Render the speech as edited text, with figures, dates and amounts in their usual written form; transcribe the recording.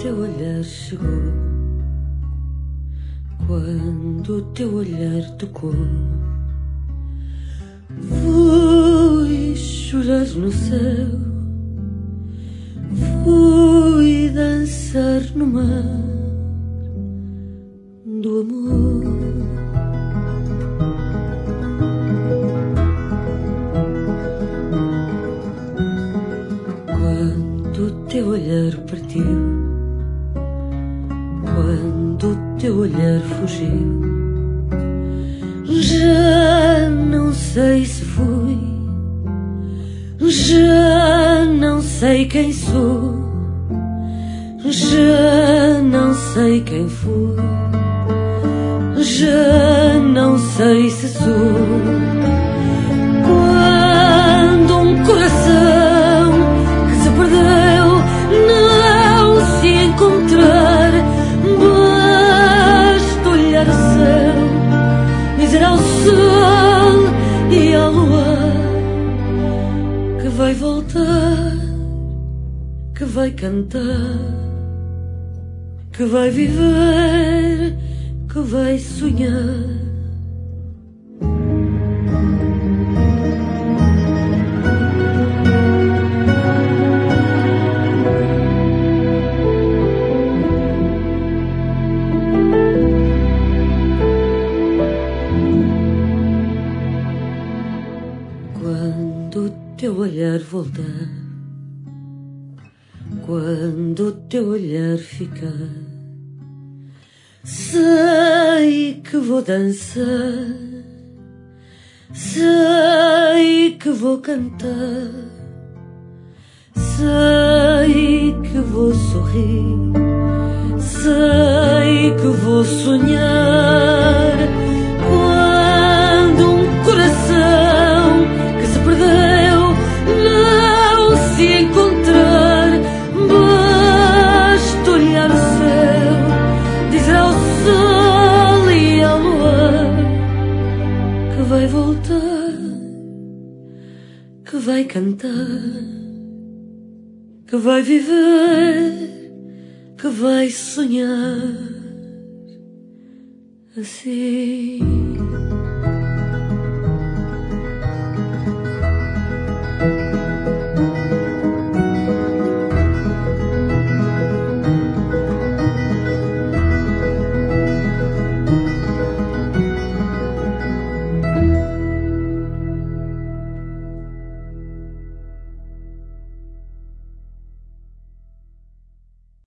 teu olhar chegou, quando o teu olhar tocou, fui chorar no céu, fui dançar no mar do amor. Quando o teu olhar partiu, quando o teu olhar fugiu, já não sei se fui, já não sei quem sou, já não sei quem fui, já não sei se sou. Quando um coração que se perdeu não se encontrar, basta olhar o céu, dizer ao sol e à lua que vai voltar, que vai cantar, que vai viver, que vai sonhar. Quando o teu olhar voltar, quando o teu olhar ficar, sei que vou dançar, sei que vou cantar, sei que vou sorrir, sei que vou sonhar. Quando um coração que se perdeu não se encontrar, basta olhar o céu, dizer ao sol e à lua que vai voltar, que vai cantar, que vai viver, que vai sonhar assim.